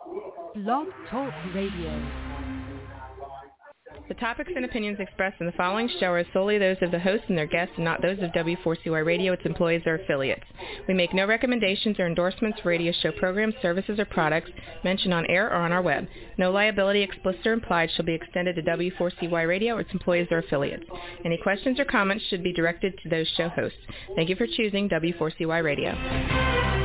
Blog Talk Radio. The topics and opinions expressed in the following show are solely those of the host and their guests and not those of W4CY Radio, its employees, or affiliates. We make no recommendations or endorsements for radio show programs, services, or products mentioned on air or on our web. No liability, explicit or implied, shall be extended to W4CY Radio or its employees or affiliates. Any questions or comments should be directed to those show hosts. Thank you for choosing W4CY Radio.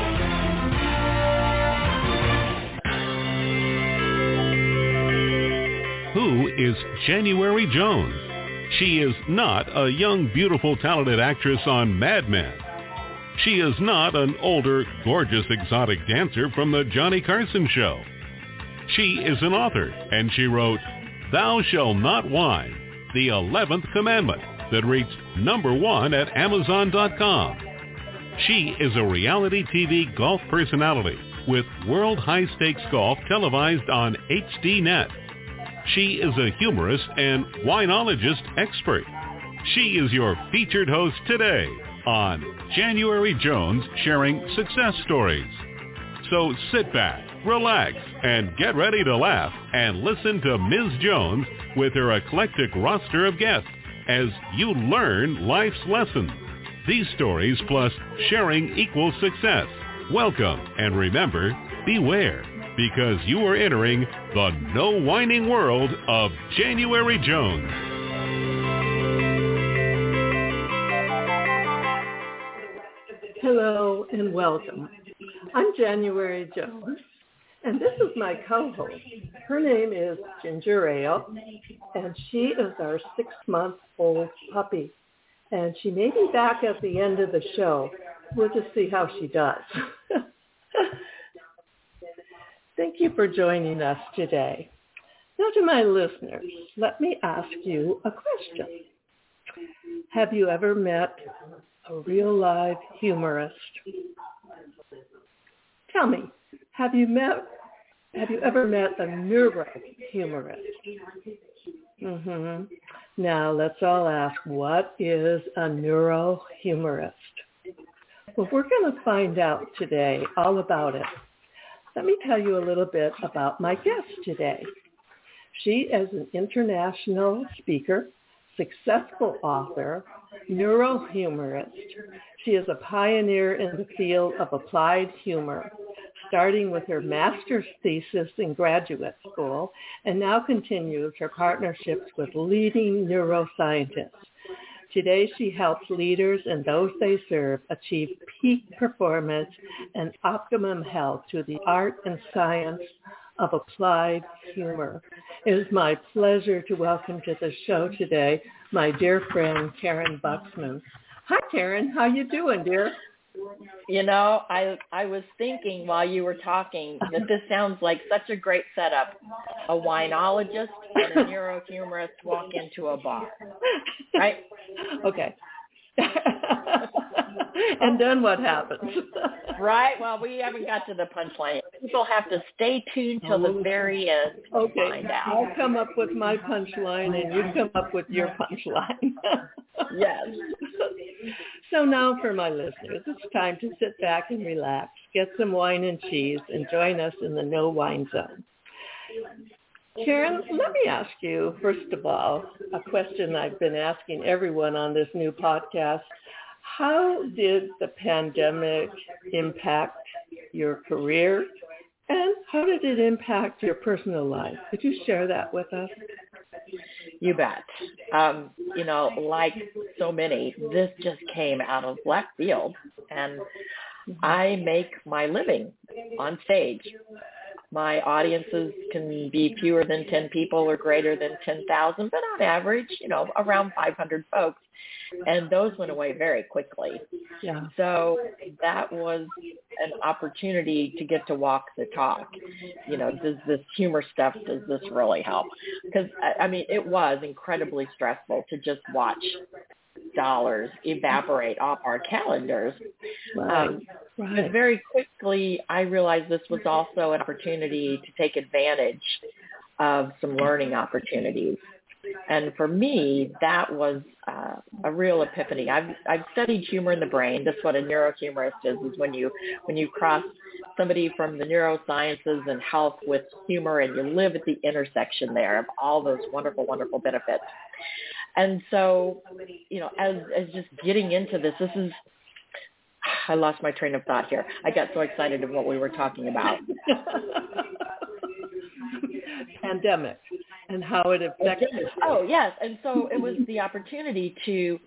Who is January Jones? She is not a young, beautiful, talented actress on Mad Men. She is not an older, gorgeous, exotic dancer from the Johnny Carson Show. She is an author, and she wrote Thou Shalt Not Whine, the 11th Commandment, that reached #1 at Amazon.com. She is a reality TV golf personality with World High Stakes Golf televised on HDNet. She is a humorist and winologist expert. She is your featured host today on January Jones Sharing Success Stories. So sit back, relax, and get ready to laugh and listen to Ms. Jones with her eclectic roster of guests as you learn life's lessons. These stories plus sharing equals success. Welcome, and remember, beware, because you are entering the no whining world of January Jones. Hello and welcome. I'm January Jones, and this is my co-host. Her name is Ginger Ale, and she is our 6-month-old puppy. And she may be back at the end of the show. We'll just see how she does. Thank you for joining us today. Now to my listeners, let me ask you a question. Have you ever met a real live humorist? Tell me, have you ever met a neurohumorist? Now let's all ask, what is a neurohumorist? Well, we're going to find out today all about it. Let me tell you a little bit about my guest today. She is an international speaker, successful author, neurohumorist. She is a pioneer in the field of applied humor, starting with her master's thesis in graduate school, and now continues her partnerships with leading neuroscientists. Today, she helps leaders and those they serve achieve peak performance and optimum health through the art and science of applied humor. It is my pleasure to welcome to the show today my dear friend, Karen Buxman. Hi, Karen. How you doing, dear? You know, I was thinking while you were talking that this sounds like such a great setup. A winologist and a neurohumorist walk into a bar, right? Okay. And then what happens? Right. Well, we haven't got to the punchline. People have to stay tuned till the very end to find out. I'll come up with my punchline and you come up with your punchline. Yes. So now for my listeners, it's time to sit back and relax, get some wine and cheese, and join us in the no wine zone. Karen, let me ask you, first of all, a question I've been asking everyone on this new podcast. How did the pandemic impact your career, and how did it impact your personal life? Could you share that with us? You bet. You know, like so many, this just came out of left field, and I make my living on stage. My audiences can be fewer than 10 people or greater than 10,000, but on average, you know, around 500 folks. And those went away very quickly. Yeah. So that was an opportunity to get to walk the talk. You know, does this humor stuff, does this really help? Because, I mean, it was incredibly stressful to just watch dollars evaporate off our calendars. Right. But very quickly, I realized this was also an opportunity to take advantage of some learning opportunities. And for me, that was a real epiphany. I've studied humor in the brain. That's what a neurohumorist is when you cross somebody from the neurosciences and health with humor, and you live at the intersection there of all those wonderful, wonderful benefits. And so, as just getting into this is, I lost my train of thought here. I got so excited of what we were talking about. Pandemic and how it affected. Oh, yes. And so it was the opportunity to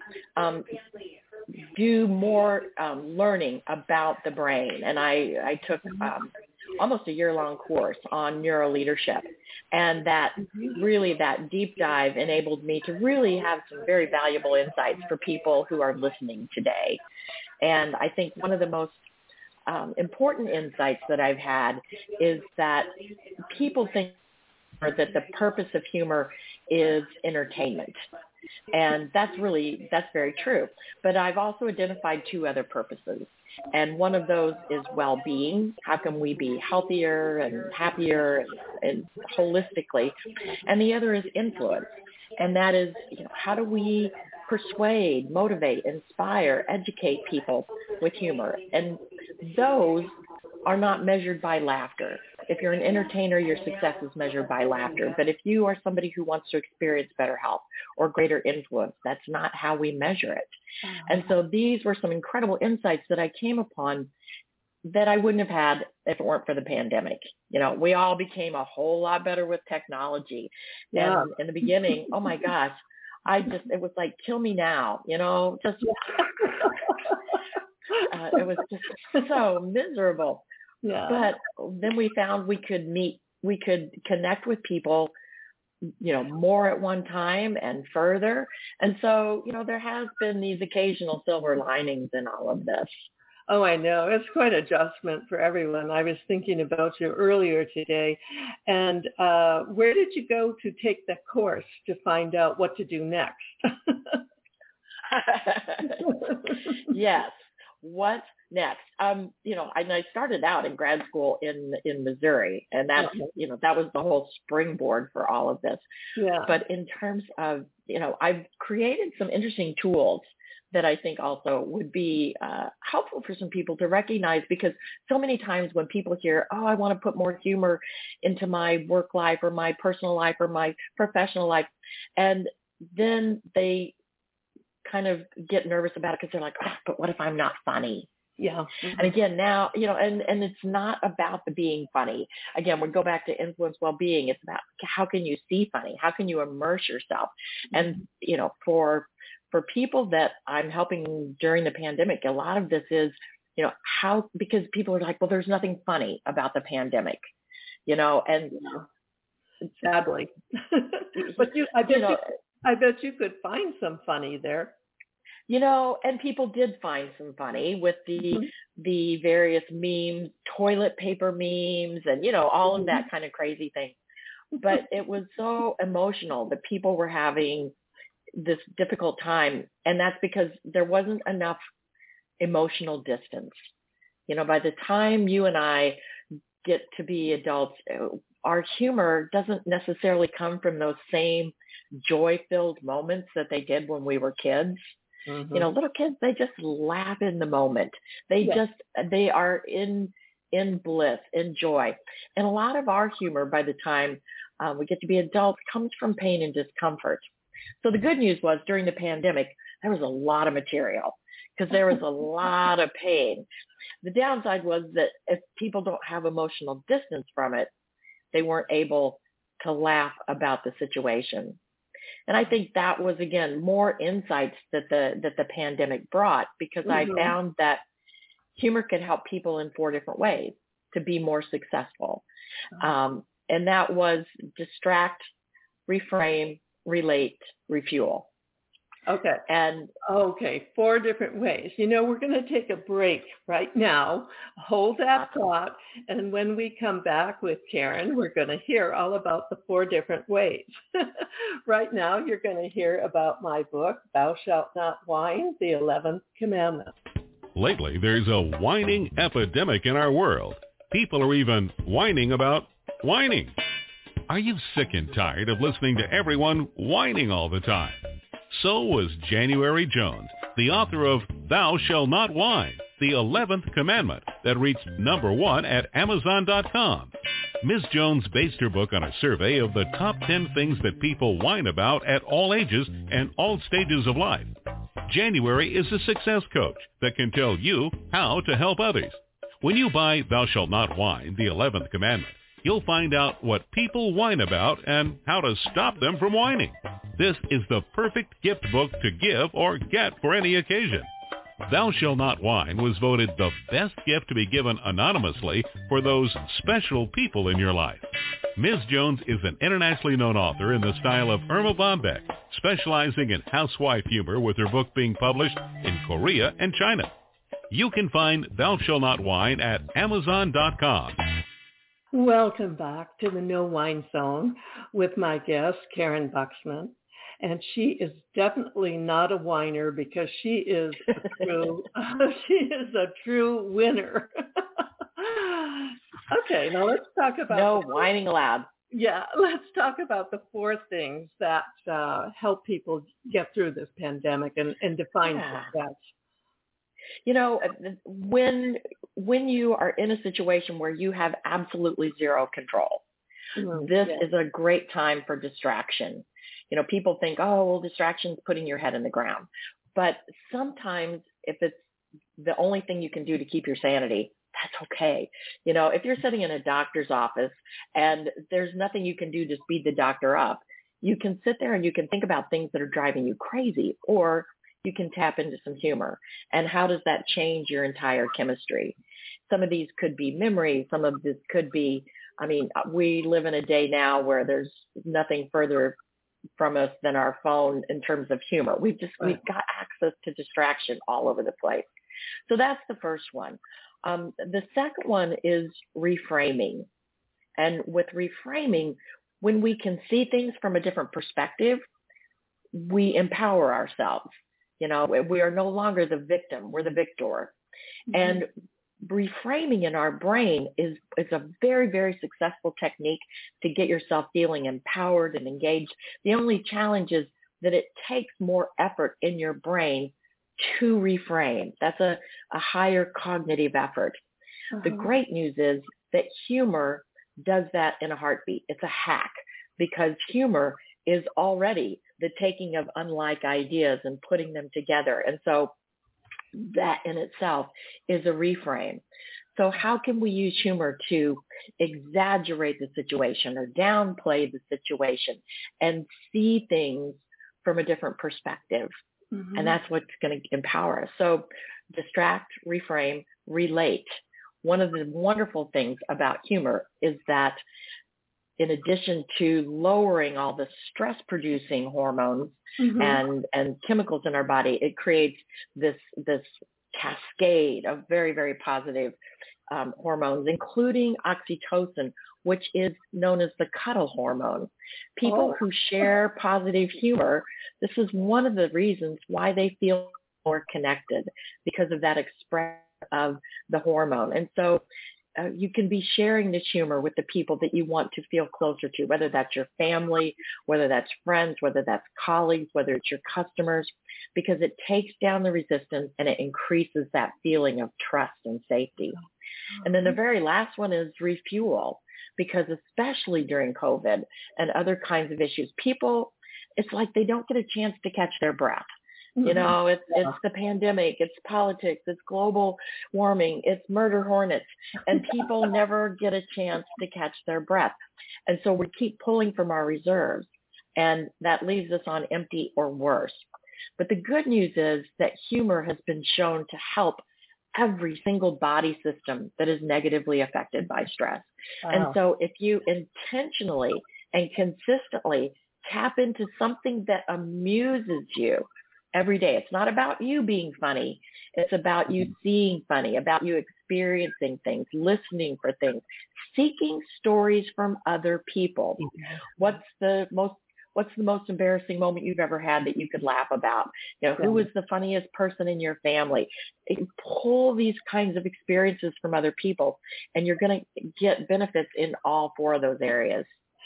do more learning about the brain. And I took almost a year-long course on neuroleadership. And that deep dive enabled me to really have some very valuable insights for people who are listening today. And I think one of the most important insights that I've had is that people think that the purpose of humor is entertainment. And that's very true. But I've also identified two other purposes. And one of those is well-being. How can we be healthier and happier and holistically? And the other is influence. And that is, how do we persuade, motivate, inspire, educate people with humor? And those are not measured by laughter. If you're an entertainer, your success is measured by laughter. But if you are somebody who wants to experience better health or greater influence, that's not how we measure it. And so these were some incredible insights that I came upon that I wouldn't have had if it weren't for the pandemic. We all became a whole lot better with technology. Yeah. And in the beginning, oh my gosh, it was like, kill me now, it was just so miserable. Yeah. But then we found we could connect with people, more at one time and further. And so, there has been these occasional silver linings in all of this. Oh, I know. It's quite an adjustment for everyone. I was thinking about you earlier today. And where did you go to take the course to find out what to do next? Yes. What next? And I started out in grad school in Missouri, and that's, that was the whole springboard for all of this. Yeah. But in terms of, I've created some interesting tools that I think also would be helpful for some people to recognize, because so many times when people hear, oh, I want to put more humor into my work life or my personal life or my professional life, and then they kind of get nervous about it because they're like, oh, but what if I'm not funny? Yeah. Mm-hmm. And again, now, and it's not about the being funny. Again, we go back to influence well-being. It's about how can you see funny? How can you immerse yourself? And, for people that I'm helping during the pandemic, a lot of this is, because people are like, well, there's nothing funny about the pandemic, and sadly, but I bet you could find some funny there. And people did find some funny with the various memes, toilet paper memes, and, all of that kind of crazy thing. But it was so emotional that people were having this difficult time. And that's because there wasn't enough emotional distance. By the time you and I get to be adults, our humor doesn't necessarily come from those same joy-filled moments that they did when we were kids. Mm-hmm. Little kids, they just laugh in the moment. They are in bliss, in joy. And a lot of our humor by the time we get to be adults comes from pain and discomfort. So the good news was during the pandemic, there was a lot of material because there was a lot of pain. The downside was that if people don't have emotional distance from it, they weren't able to laugh about the situation. And I think that was, again, more insights that the pandemic brought, because I found that humor can help people in 4 different ways to be more successful. And that was distract, reframe, relate, refuel. Okay. And 4 different ways. We're going to take a break right now. Hold that thought. And when we come back with Karen, we're going to hear all about the 4 different ways. Right now, you're going to hear about my book, Thou Shalt Not Whine, the 11th Commandment. Lately, there's a whining epidemic in our world. People are even whining about whining. Are you sick and tired of listening to everyone whining all the time? So was January Jones, the author of Thou Shalt Not Whine, the 11th commandment that reached #1 at Amazon.com. Ms. Jones based her book on a survey of the top 10 things that people whine about at all ages and all stages of life. January is a success coach that can tell you how to help others. When you buy Thou Shalt Not Whine, the 11th commandment, you'll find out what people whine about and how to stop them from whining. This is the perfect gift book to give or get for any occasion. Thou Shalt Not Whine was voted the best gift to be given anonymously for those special people in your life. Ms. Jones is an internationally known author in the style of Irma Bombeck, specializing in housewife humor with her book being published in Korea and China. You can find Thou Shalt Not Whine at Amazon.com. Welcome back to the No Wine Zone with my guest, Karen Buxman. And she is definitely not a whiner because she is a true winner. Okay, now let's talk about no whining allowed. Yeah, let's talk about the 4 things that help people get through this pandemic and define success. You know, when you are in a situation where you have absolutely zero control, this is a great time for distraction. You know, people think, oh, well, distraction's putting your head in the ground. But sometimes if it's the only thing you can do to keep your sanity, that's okay. You know, if you're sitting in a doctor's office and there's nothing you can do to speed the doctor up, you can sit there and you can think about things that are driving you crazy, or you can tap into some humor. And how does that change your entire chemistry? Some of these could be memory. Some of this could be, I mean, we live in a day now where there's nothing further from us than our phone in terms of humor. We've got access to distraction all over the place. So that's the first one. The second one is reframing. And with reframing, when we can see things from a different perspective, we empower ourselves. You know, we are no longer the victim, we're the victor. Mm-hmm. And reframing in our brain is a very, very successful technique to get yourself feeling empowered and engaged. The only challenge is that it takes more effort in your brain to reframe. That's a higher cognitive effort. Uh-huh. The great news is that humor does that in a heartbeat. It's a hack because humor is already the taking of unlike ideas and putting them together. And so that in itself is a reframe. So how can we use humor to exaggerate the situation or downplay the situation and see things from a different perspective? Mm-hmm. And that's what's going to empower us. So distract, reframe, relate. One of the wonderful things about humor is that in addition to lowering all the stress-producing hormones mm-hmm. and chemicals in our body, it creates this cascade of very, very positive hormones, including oxytocin, which is known as the cuddle hormone. People who share positive humor, this is one of the reasons why they feel more connected, because of that expression of the hormone. And so you can be sharing this humor with the people that you want to feel closer to, whether that's your family, whether that's friends, whether that's colleagues, whether it's your customers, because it takes down the resistance and it increases that feeling of trust and safety. And then the very last one is refuel, because especially during COVID and other kinds of issues, people, it's like they don't get a chance to catch their breath. You know, it's the pandemic, it's politics, it's global warming, it's murder hornets, and people never get a chance to catch their breath. And so we keep pulling from our reserves, and that leaves us on empty or worse. But the good news is that humor has been shown to help every single body system that is negatively affected by stress. Wow. And so if you intentionally and consistently tap into something that amuses you every day, it's not about you being funny. It's about you seeing funny, about you experiencing things, listening for things, seeking stories from other people. What's the most embarrassing moment you've ever had that you could laugh about? You know, who was the funniest person in your family? Pull these kinds of experiences from other people, and you're going to get benefits in all 4 of those areas.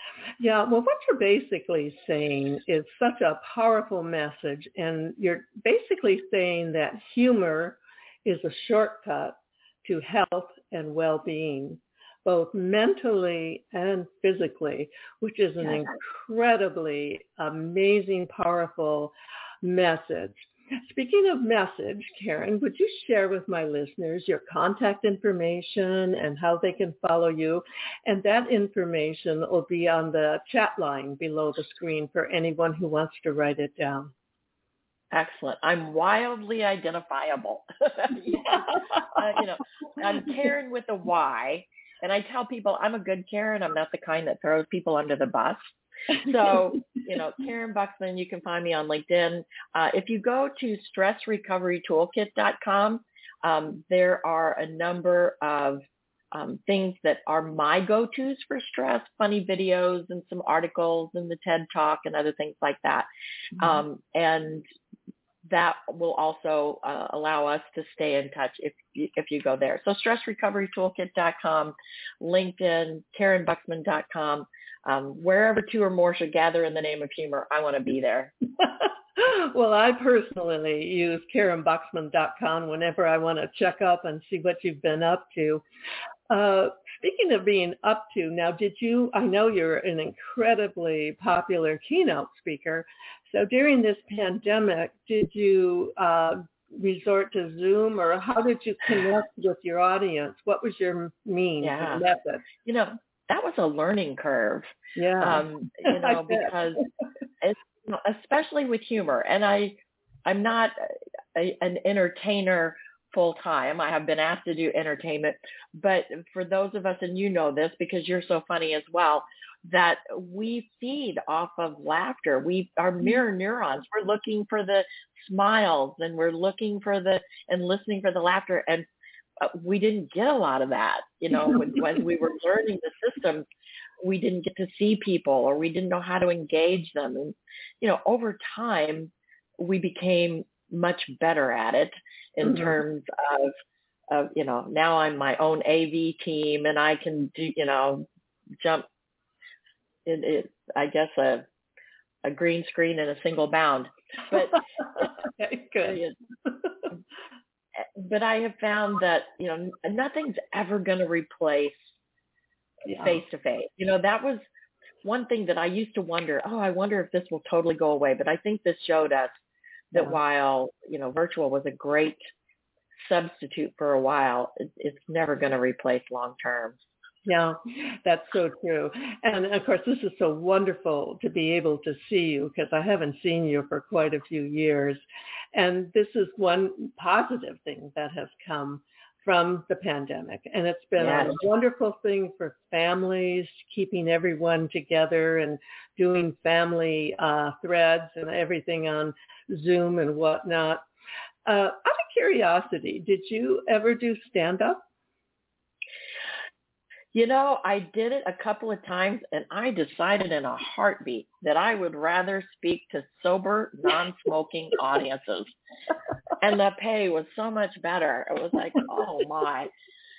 Yeah, well, what you're basically saying is such a powerful message, and you're basically saying that humor is a shortcut to health and well-being, both mentally and physically, which is an Yes. incredibly amazing, powerful message. Speaking of message, Karen, would you share with my listeners your contact information and how they can follow you? And that information will be on the chat line below the screen for anyone who wants to write it down. Excellent. I'm wildly identifiable. I'm Karen with a Y, and I tell people I'm a good Karen. I'm not the kind that throws people under the bus. So, Karen Buxman, you can find me on LinkedIn. If you go to stressrecoverytoolkit.com, there are a number of things that are my go-tos for stress, funny videos and some articles and the TED Talk and other things like that. And that will also allow us to stay in touch if you go there. So stressrecoverytoolkit.com, LinkedIn, KarenBuxman.com. Wherever two or more should gather in the name of humor, I want to be there. Well, I personally use KarenBuxman.com whenever I want to check up and see what you've been up to. Speaking of being up to, now I know you're an incredibly popular keynote speaker. So during this pandemic, did you resort to Zoom, or how did you connect with your audience? What was your method? That was a learning curve. Yeah. Because especially with humor, and I'm not an entertainer full time. I have been asked to do entertainment, but for those of us, and you know this because you're so funny as well, that we feed off of laughter. We are mirror neurons. We're looking for the smiles, and we're looking for and listening for the laughter. And we didn't get a lot of that, when we were learning the system. We didn't get to see people, or we didn't know how to engage them. And, over time, we became much better at it in terms of, now I'm my own AV team, and I can do, jump I guess a green screen in a single bound. But okay, good. But I have found that, nothing's ever going to replace face-to-face. That was one thing that I used to wonder, I wonder if this will totally go away. But I think this showed us that while, virtual was a great substitute for a while, it's never going to replace long-term. Yeah, that's so true. And of course, this is so wonderful to be able to see you, because I haven't seen you for quite a few years. And this is one positive thing that has come from the pandemic. And it's been a wonderful thing for families, keeping everyone together and doing family threads and everything on Zoom and whatnot. Out of curiosity, did you ever do stand-up? I did it a couple of times, and I decided in a heartbeat that I would rather speak to sober, non-smoking audiences. And the pay was so much better. It was like, oh my,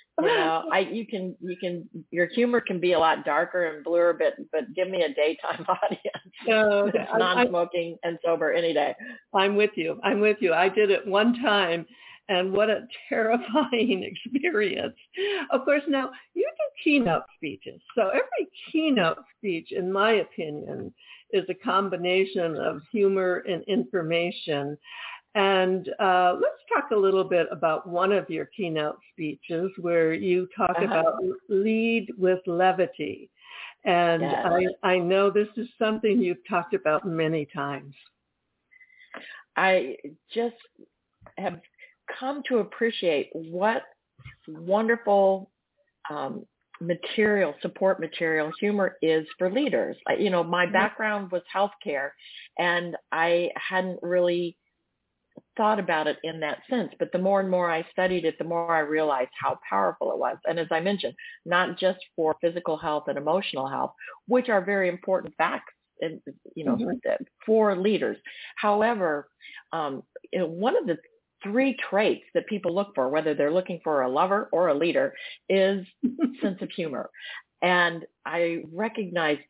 your humor can be a lot darker and bluer, but give me a daytime audience. It's non-smoking and sober any day. I'm with you. I did it one time. And what a terrifying experience. Of course, now you do keynote speeches. So every keynote speech, in my opinion, is a combination of humor and information. And let's talk a little bit about one of your keynote speeches where you talk about lead with levity. And I know this is something you've talked about many times. I just have come to appreciate what wonderful support material humor is for leaders. My background was healthcare, and I hadn't really thought about it in that sense. But the more and more I studied it, the more I realized how powerful it was. And as I mentioned, not just for physical health and emotional health, which are very important facts, for leaders. However, one of the 3 traits that people look for, whether they're looking for a lover or a leader, is sense of humor. And I recognized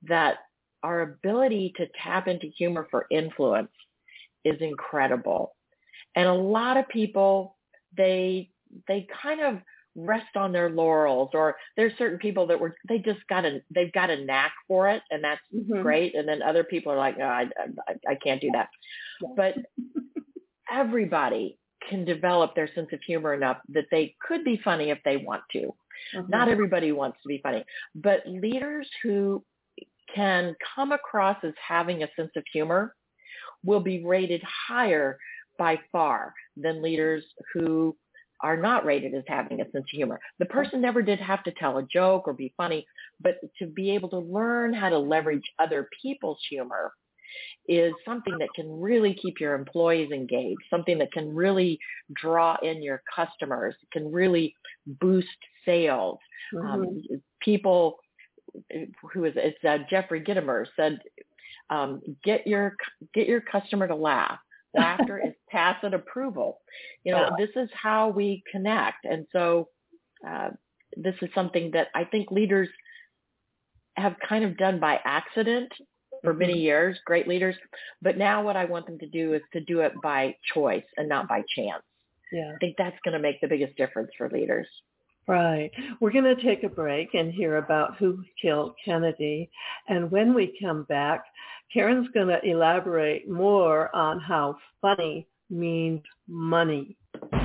that our ability to tap into humor for influence is incredible. And a lot of people, they kind of rest on their laurels, or there's certain people that they've got a knack for it, and that's great. And then other people are like, no, I can't do that. Yeah. But everybody can develop their sense of humor enough that they could be funny if they want to. Not everybody wants to be funny, but leaders who can come across as having a sense of humor will be rated higher by far than leaders who are not rated as having a sense of humor. The person never did have to tell a joke or be funny, but to be able to learn how to leverage other people's humor is something that can really keep your employees engaged, something that can really draw in your customers, can really boost sales. People Jeffrey Gitomer said, get your customer to laugh. Laughter is tacit approval. This is how we connect. And so this is something that I think leaders have kind of done by accident for many years, great leaders. But now what I want them to do is to do it by choice and not by chance. Yeah. I think that's going to make the biggest difference for leaders. Right. We're going to take a break and hear about who killed Kennedy. And when we come back, Karen's going to elaborate more on how funny means money.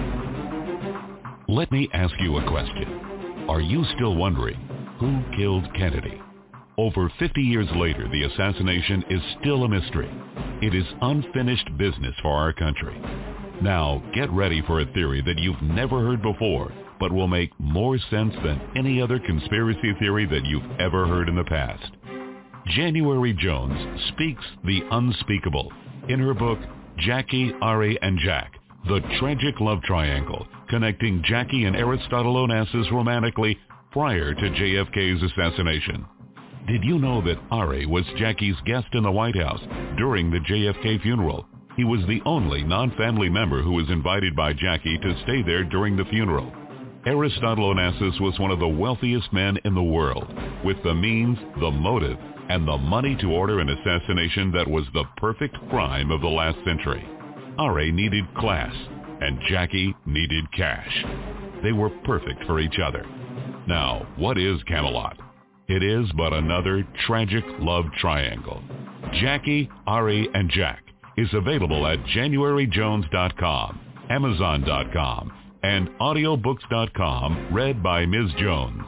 Let me ask you a question. Are you still wondering who killed Kennedy? Over 50 years later, the assassination is still a mystery. It is unfinished business for our country. Now, get ready for a theory that you've never heard before, but will make more sense than any other conspiracy theory that you've ever heard in the past. January Jones speaks the unspeakable in her book, Jackie, Ari, and Jack, The Tragic Love Triangle, connecting Jackie and Aristotle Onassis romantically prior to JFK's assassination. Did you know that Ari was Jackie's guest in the White House during the JFK funeral? He was the only non-family member who was invited by Jackie to stay there during the funeral. Aristotle Onassis was one of the wealthiest men in the world, with the means, the motive, and the money to order an assassination that was the perfect crime of the last century. Ari needed class, and Jackie needed cash. They were perfect for each other. Now, what is Camelot? It is but another tragic love triangle. Jackie, Ari, and Jack is available at JanuaryJones.com, Amazon.com, and audiobooks.com, read by Ms. Jones.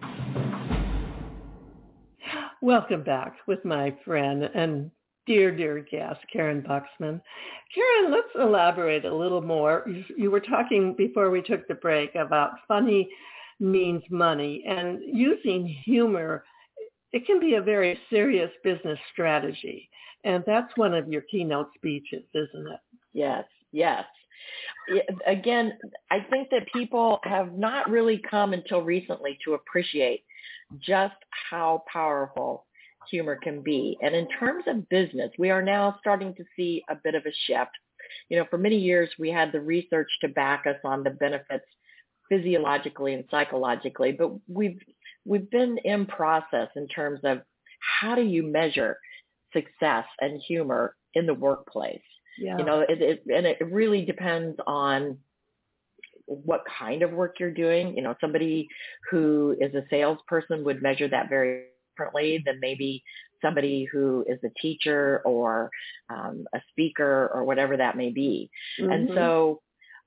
Welcome back with my friend and dear guest, Karen Buxman. Karen, let's elaborate a little more. You were talking before we took the break about funny means money, and using humor, it can be a very serious business strategy. And that's one of your keynote speeches, isn't it? Yes. Again, I think that people have not really come until recently to appreciate just how powerful humor can be. And in terms of business, we are now starting to see a bit of a shift. For many years, we had the research to back us on the benefits physiologically and psychologically, but we've been in process in terms of how do you measure success and humor in the workplace. Yeah. It really depends on what kind of work you're doing. Somebody who is a salesperson would measure that very differently than maybe somebody who is a teacher or a speaker or whatever that may be. Mm-hmm. And so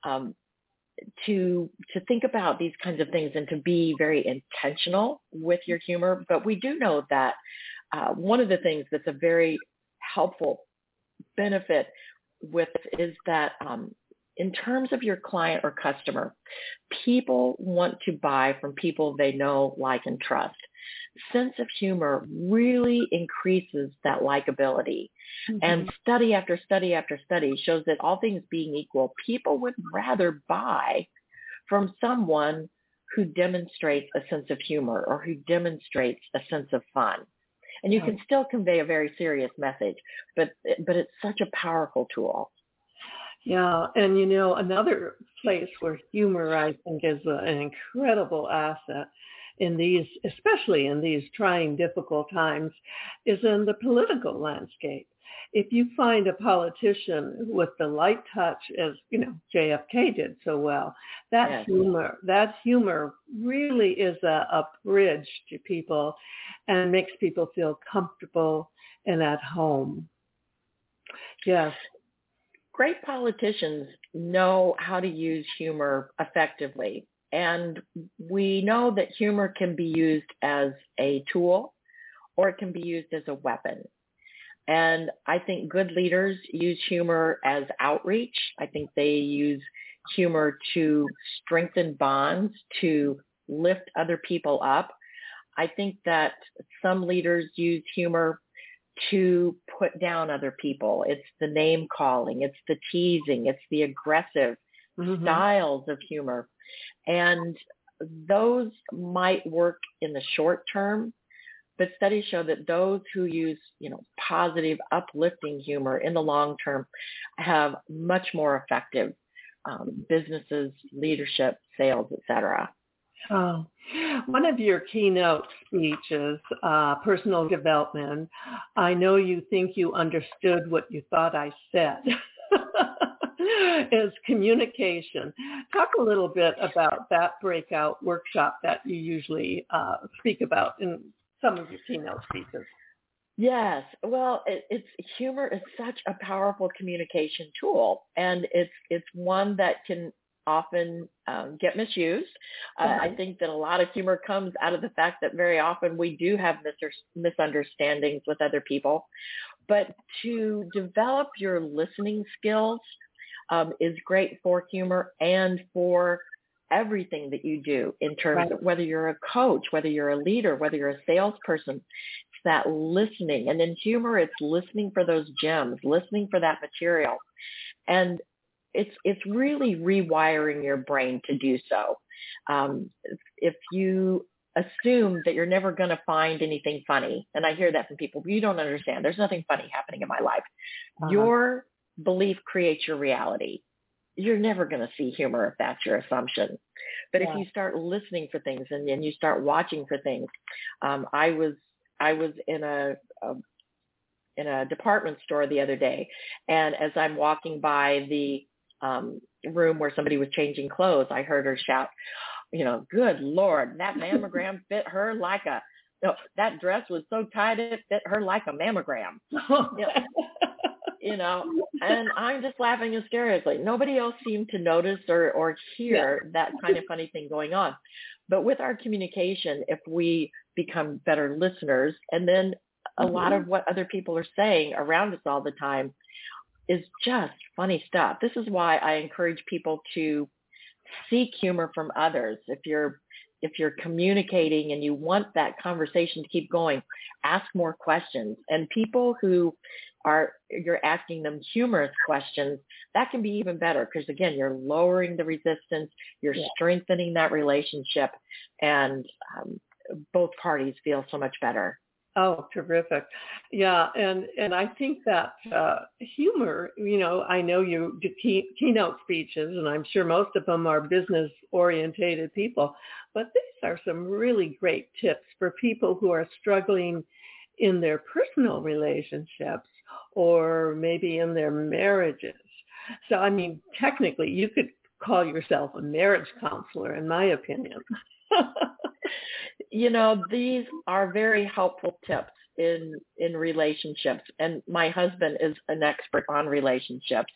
to think about these kinds of things and to be very intentional with your humor. But we do know that one of the things that's a very helpful benefit with is that in terms of your client or customer, people want to buy from people they know, like, and trust. Sense of humor really increases that likability. Mm-hmm. And study after study after study shows that all things being equal, people would rather buy from someone who demonstrates a sense of humor or who demonstrates a sense of fun. And you can still convey a very serious message, but it's such a powerful tool. Yeah, and another place where humor, I think, is an incredible asset especially in these trying, difficult times, is in the political landscape. If you find a politician with the light touch, as JFK did so well, that humor really is a bridge to people and makes people feel comfortable and at home. Yes. Great politicians know how to use humor effectively. And we know that humor can be used as a tool or it can be used as a weapon. And I think good leaders use humor as outreach. I think they use humor to strengthen bonds, to lift other people up. I think that some leaders use humor to put down other people. It's the name calling, it's the teasing, it's the aggressive styles of humor. And those might work in the short term, but studies show that those who use, positive, uplifting humor in the long term have much more effective businesses, leadership, sales, etc. Oh, one of your keynote speeches, personal development, I know you think you understood what you thought I said, is communication. Talk a little bit about that breakout workshop that you usually speak about in some of your keynote speeches. Yes. Well, humor is such a powerful communication tool, and it's one that can often get misused. I think that a lot of humor comes out of the fact that very often we do have misunderstandings with other people. But to develop your listening skills is great for humor and for everything that you do in terms of whether you're a coach, whether you're a leader, whether you're a salesperson. It's that listening. And in humor, it's listening for those gems, listening for that material. And it's really rewiring your brain to do so. If you assume that you're never going to find anything funny, and I hear that from people, you don't understand, there's nothing funny happening in my life. Your belief creates your reality. You're never going to see humor if that's your assumption. But if you start listening for things and you start watching for things, I was in a department store the other day, and as I'm walking by the room where somebody was changing clothes, I heard her shout, good Lord, that mammogram fit her like that dress was so tight it fit her like a mammogram. And I'm just laughing hysterically. Nobody else seemed to notice or hear that kind of funny thing going on. But with our communication, if we become better listeners, and then a lot of what other people are saying around us all the time is just funny stuff. This is why I encourage people to seek humor from others. If you're communicating and you want that conversation to keep going, ask more questions. And people who you're asking them humorous questions, that can be even better because, again, you're lowering the resistance, you're strengthening that relationship, and both parties feel so much better. Oh, terrific. Yeah, and I think that humor, I know you do keynote speeches, and I'm sure most of them are business-orientated people, but these are some really great tips for people who are struggling in their personal relationships or maybe in their marriages. So, I mean, technically, you could call yourself a marriage counselor, in my opinion. These are very helpful tips in relationships. And my husband is an expert on relationships.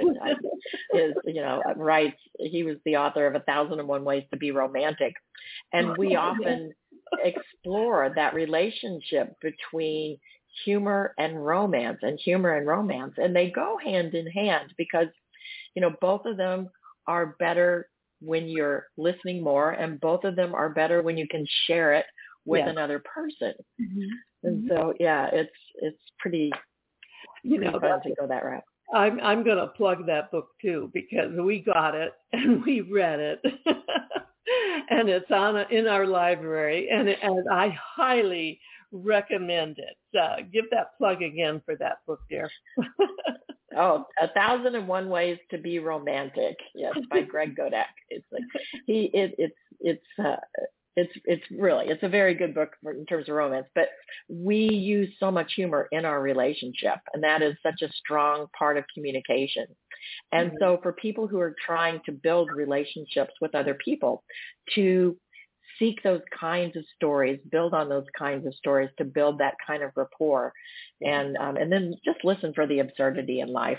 Writes, he was the author of 1,001 Ways to Be Romantic. And we often explore that relationship between humor and romance. And they go hand in hand because, both of them are better when you're listening more, and both of them are better when you can share it with another person. And so, it's pretty fun to go that route. I'm going to plug that book too, because we got it and we read it and it's in our library, and I highly recommend it. Give that plug again for that book, dear. 1,001 Ways to Be Romantic. Yes, by Greg Godak. It's like It's a very good book in terms of romance, but we use so much humor in our relationship, and that is such a strong part of communication. And so for people who are trying to build relationships with other people, to seek those kinds of stories, build on those kinds of stories to build that kind of rapport, and then just listen for the absurdity in life.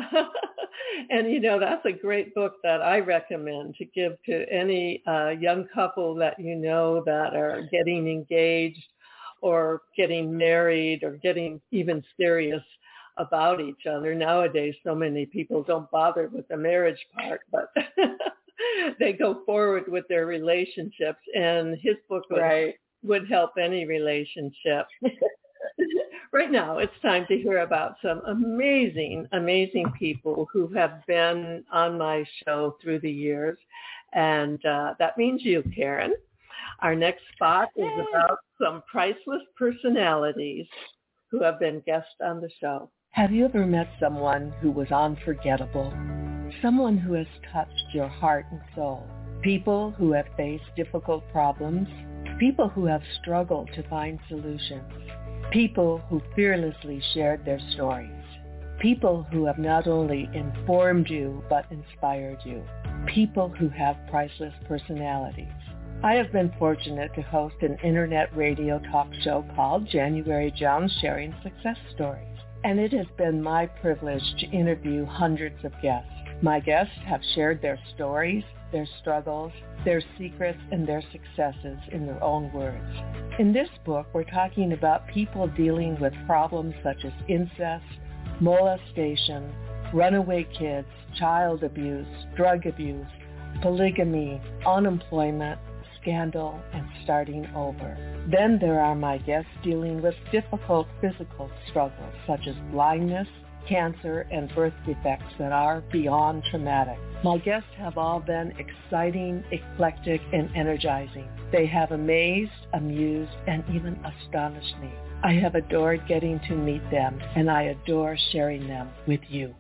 And, that's a great book that I recommend to give to any young couple that that are getting engaged or getting married or getting even serious about each other. Nowadays, so many people don't bother with the marriage part, but they go forward with their relationships. And his book would help any relationship. Right now, it's time to hear about some amazing, amazing people who have been on my show through the years. And that means you, Karen. Our next spot is about some priceless personalities who have been guests on the show. Have you ever met someone who was unforgettable? Someone who has touched your heart and soul? People who have faced difficult problems? People who have struggled to find solutions? People who fearlessly shared their stories. People who have not only informed you, but inspired you. People who have priceless personalities. I have been fortunate to host an internet radio talk show called January Jones Sharing Success Stories. And it has been my privilege to interview hundreds of guests. My guests have shared their stories, their struggles, their secrets, and their successes in their own words. In this book, we're talking about people dealing with problems such as incest, molestation, runaway kids, child abuse, drug abuse, polygamy, unemployment, scandal, and starting over. Then there are my guests dealing with difficult physical struggles such as blindness, cancer, and birth defects that are beyond traumatic. My guests have all been exciting, eclectic, and energizing. They have amazed, amused, and even astonished me. I have adored getting to meet them, and I adore sharing them with you.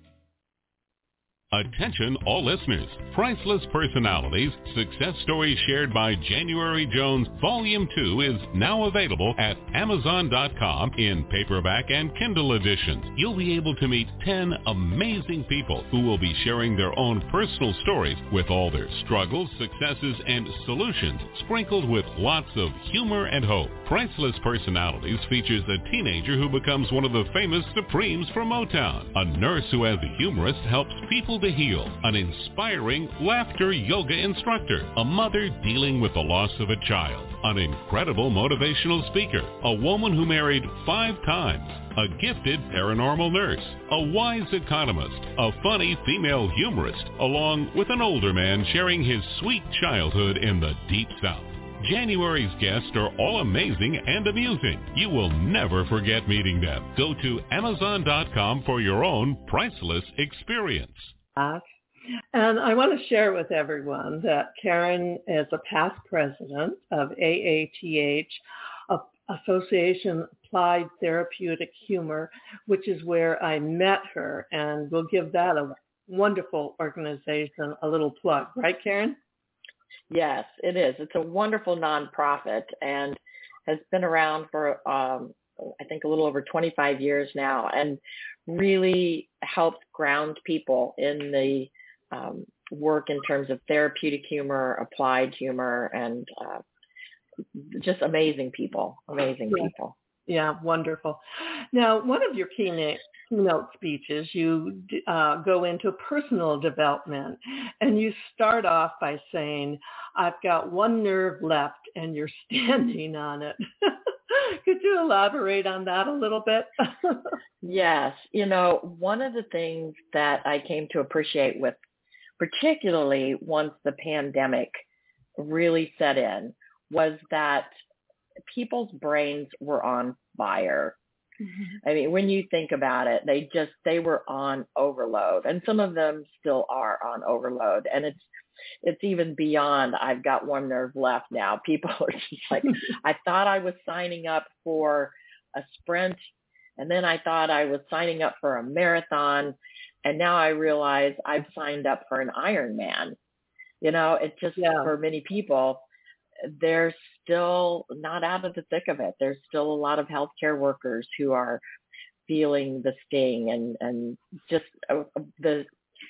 Attention all listeners. Priceless Personalities, Success Stories Shared by January Jones, Volume 2 is now available at Amazon.com in paperback and Kindle editions. You'll be able to meet 10 amazing people who will be sharing their own personal stories with all their struggles, successes, and solutions, sprinkled with lots of humor and hope. Priceless Personalities features a teenager who becomes one of the famous Supremes from Motown, a nurse who as a humorist helps people to heal, an inspiring laughter yoga instructor, a mother dealing with the loss of a child, an incredible motivational speaker, a woman who married 5 times, a gifted paranormal nurse, a wise economist, a funny female humorist, along with an older man sharing his sweet childhood in the Deep South. January's guests are all amazing and amusing. You will never forget meeting them. Go to Amazon.com for your own priceless experience. And I want to share with everyone that Karen is a past president of AATH, Association Applied Therapeutic Humor, which is where I met her. And we'll give that a wonderful organization a little plug. Right, Karen? Yes, it is. It's a wonderful nonprofit and has been around for, I think, a little over 25 years now, and really helps ground people in the work in terms of therapeutic humor, applied humor, and just amazing people, people. Yeah, wonderful. Now, one of your keynote speeches, you go into personal development, and you start off by saying, I've got one nerve left, and you're standing on it. Could you elaborate on that a little bit? Yes. One of the things that I came to appreciate with, particularly once the pandemic really set in, was that people's brains were on fire. Mm-hmm. I mean, when you think about it, they were on overload, and some of them still are on overload. And it's even beyond, I've got one nerve left now. People are just like, I thought I was signing up for a sprint, and then I thought I was signing up for a marathon, and now I realize I've signed up for an Ironman. It just, for many people, they're still not out of the thick of it. There's still a lot of healthcare workers who are feeling the sting, and just the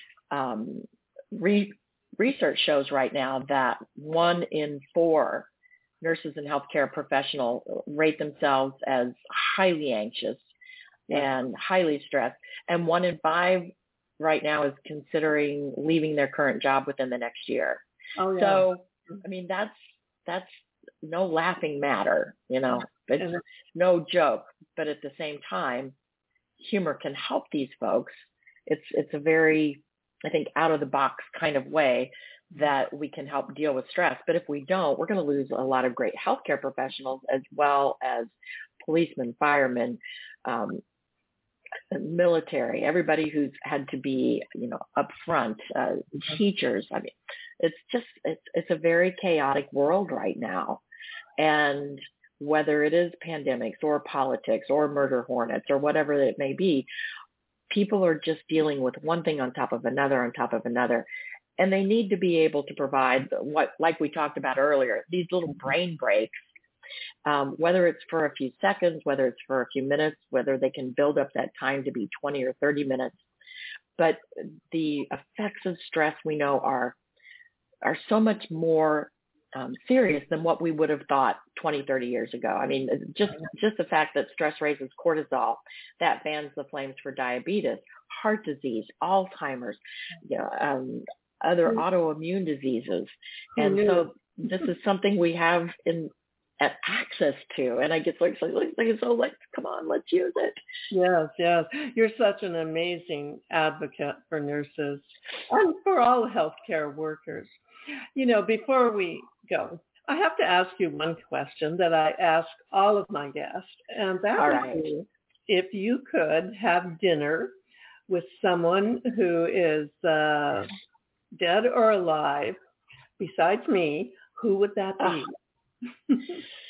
research shows right now that 1 in 4 nurses and healthcare professionals rate themselves as highly anxious and highly stressed, and 1 in 5 right now is considering leaving their current job within the next year. Oh, yeah. So, I mean, that's no laughing matter, it's no joke, but at the same time, humor can help these folks. It's a very, I think, out of the box kind of way that we can help deal with stress. But if we don't, we're going to lose a lot of great healthcare professionals, as well as policemen, firemen, military, everybody who's had to be, up front, teachers. I mean, it's a very chaotic world right now. And whether it is pandemics or politics or murder hornets or whatever it may be, people are just dealing with one thing on top of another on top of another. And they need to be able to provide what, like we talked about earlier, these little brain breaks, whether it's for a few seconds, whether it's for a few minutes, whether they can build up that time to be 20 or 30 minutes. But the effects of stress, we know, are so much more serious than what we would have thought 20, 30 years ago. I mean, just the fact that stress raises cortisol, that fans the flames for diabetes, heart disease, Alzheimer's, other autoimmune diseases. And so this is something we have access to. And I get so excited. So come on, let's use it. Yes, yes. You're such an amazing advocate for nurses and for all healthcare workers. Before we go, I have to ask you one question that I ask all of my guests, and that would be, if you could have dinner with someone who is dead or alive, besides me, who would that be?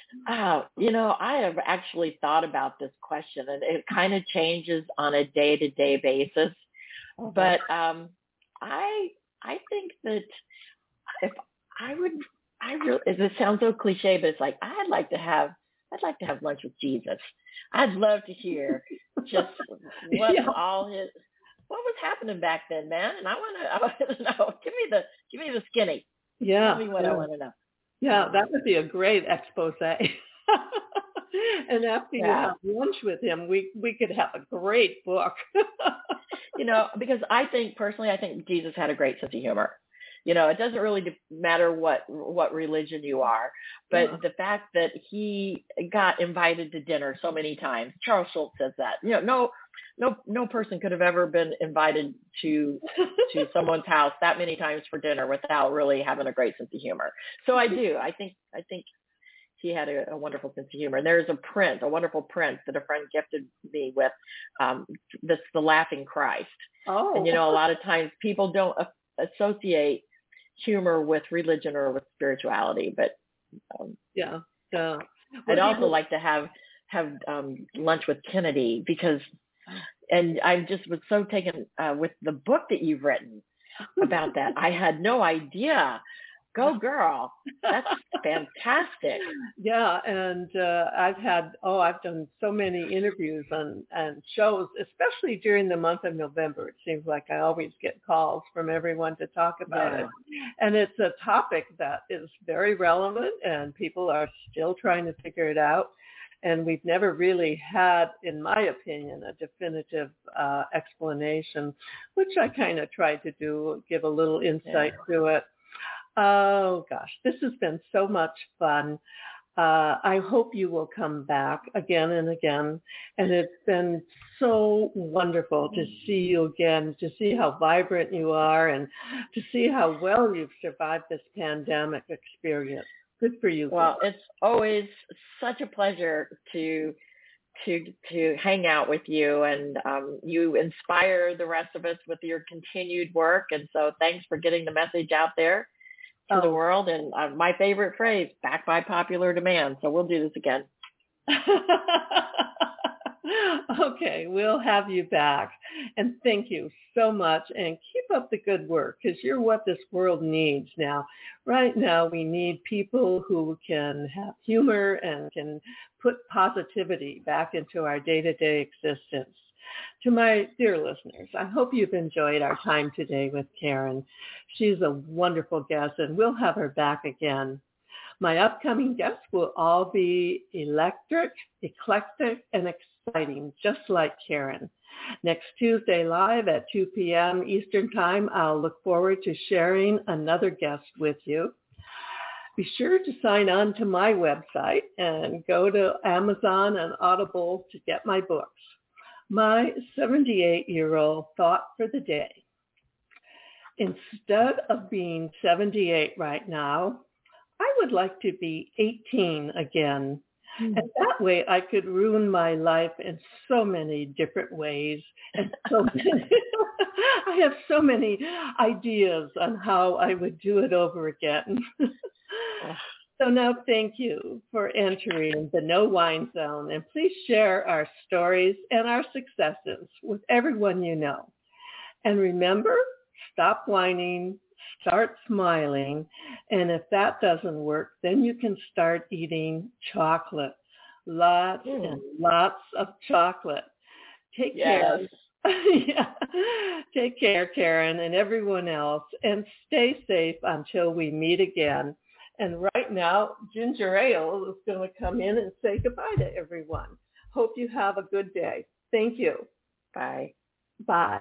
I have actually thought about this question, and it kind of changes on a day-to-day basis. Okay. But I think that if I would, it sounds so cliche, but it's like I'd like to have lunch with Jesus. I'd love to hear just what what was happening back then, man. And I want to know. Give me the skinny. Yeah. Tell me what I want to know. Yeah, that would be a great expose. And after you have lunch with him, we could have a great book. Because I think Jesus had a great sense of humor. It doesn't really matter what religion you are, but the fact that he got invited to dinner so many times. Charles Schultz says that. No person could have ever been invited to someone's house that many times for dinner without really having a great sense of humor. So I do. I think he had a wonderful sense of humor. And there's a wonderful print that a friend gifted me with. That's The Laughing Christ. Oh. And a lot of times people don't associate humor with religion or with spirituality, but I'd also like to have lunch with Kennedy, because, and I just was so taken with the book that you've written about that. I had no idea. Go girl. That's fantastic. Yeah. And I've done so many interviews and shows, especially during the month of November. It seems like I always get calls from everyone to talk about it. And it's a topic that is very relevant, and people are still trying to figure it out. And we've never really had, in my opinion, a definitive explanation, which I kind of tried to do, give a little insight to it. Oh, gosh, this has been so much fun. I hope you will come back again and again. And it's been so wonderful to see you again, to see how vibrant you are, and to see how well you've survived this pandemic experience. Good for you. Well, it's always such a pleasure to hang out with you, and you inspire the rest of us with your continued work. And so thanks for getting the message out there to the world. And my favorite phrase, back by popular demand. So we'll do this again. Okay, we'll have you back. And thank you so much. And keep up the good work because you're what this world needs now. Right now, we need people who can have humor and can put positivity back into our day-to-day existence. To my dear listeners, I hope you've enjoyed our time today with Karen. She's a wonderful guest, and we'll have her back again. My upcoming guests will all be electric, eclectic, and exciting, just like Karen. Next Tuesday live at 2 p.m. Eastern Time, I'll look forward to sharing another guest with you. Be sure to sign on to my website and go to Amazon and Audible to get my books. My 78-year-old thought for the day. Instead of being 78 right now, I would like to be 18 again. And that way I could ruin my life in so many different ways. And so I have so many ideas on how I would do it over again. So now thank you for entering the No Whine Zone. And please share our stories and our successes with everyone you know. And remember, stop whining, start smiling, and if that doesn't work, then you can start eating chocolate. Lots and lots of chocolate. Take care. Yeah. Take care, Karen, and everyone else, and stay safe until we meet again. And right now, Ginger Ale is going to come in and say goodbye to everyone. Hope you have a good day. Thank you. Bye. Bye.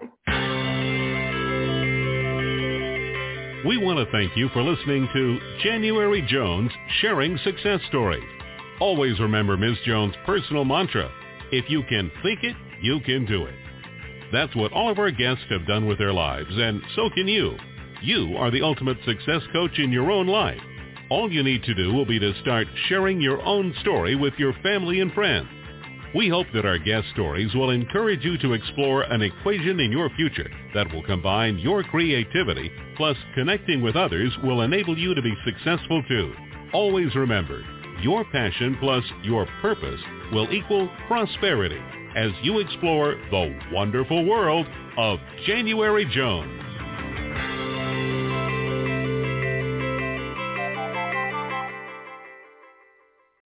We want to thank you for listening to January Jones Sharing Success Stories. Always remember Ms. Jones' personal mantra, if you can think it, you can do it. That's what all of our guests have done with their lives, and so can you. You are the ultimate success coach in your own life. All you need to do will be to start sharing your own story with your family and friends. We hope that our guest stories will encourage you to explore an equation in your future that will combine your creativity plus connecting with others will enable you to be successful too. Always remember, your passion plus your purpose will equal prosperity as you explore the wonderful world of January Jones.